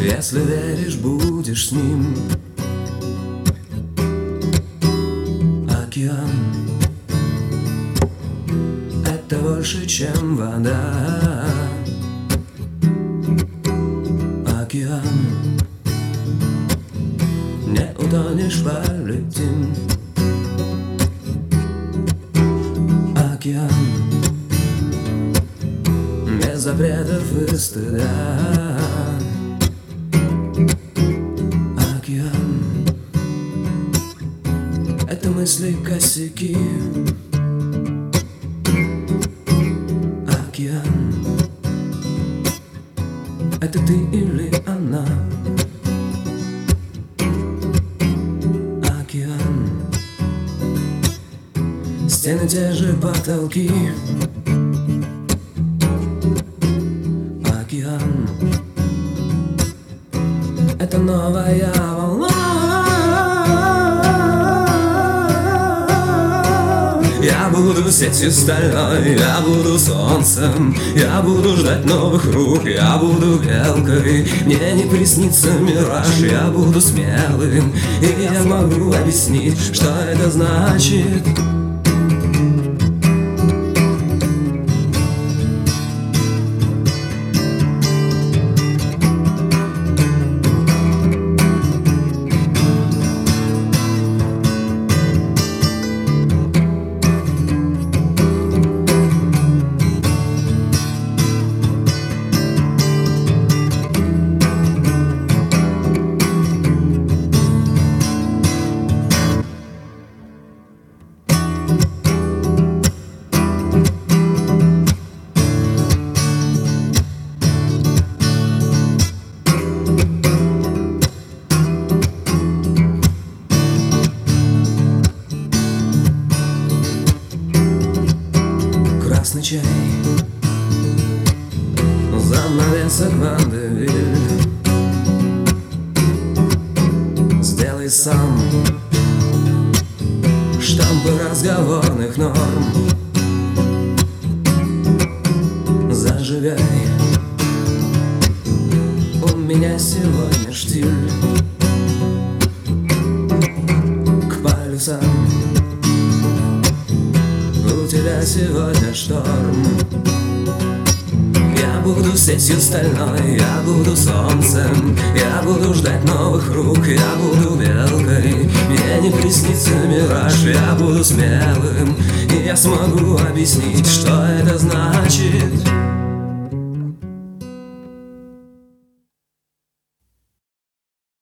Если веришь, будешь с ним. Океан — это больше, чем вода. Океан, не утонешь, полетим. Океан, без запретов и стыда. Океан — это мысли косяки. Океан — это ты или она. Океан — стены, те же потолки. Океан — это новая волна. Я буду сетью стальной, я буду солнцем, я буду ждать новых рук, я буду белкой. Мне не приснится мираж, я буду смелым, и я могу объяснить, что это значит. Красный чай, занавесок Вандевиль. Сделай сам штампы разговорных норм. Зажигай, у меня сегодня штиль. К полюсам, у тебя сегодня шторм. Я буду сетью стальной, я буду солнцем, я буду ждать новых рук, я буду белкой. Мне не приснится мираж, я буду смелым, и я смогу объяснить, что это значит.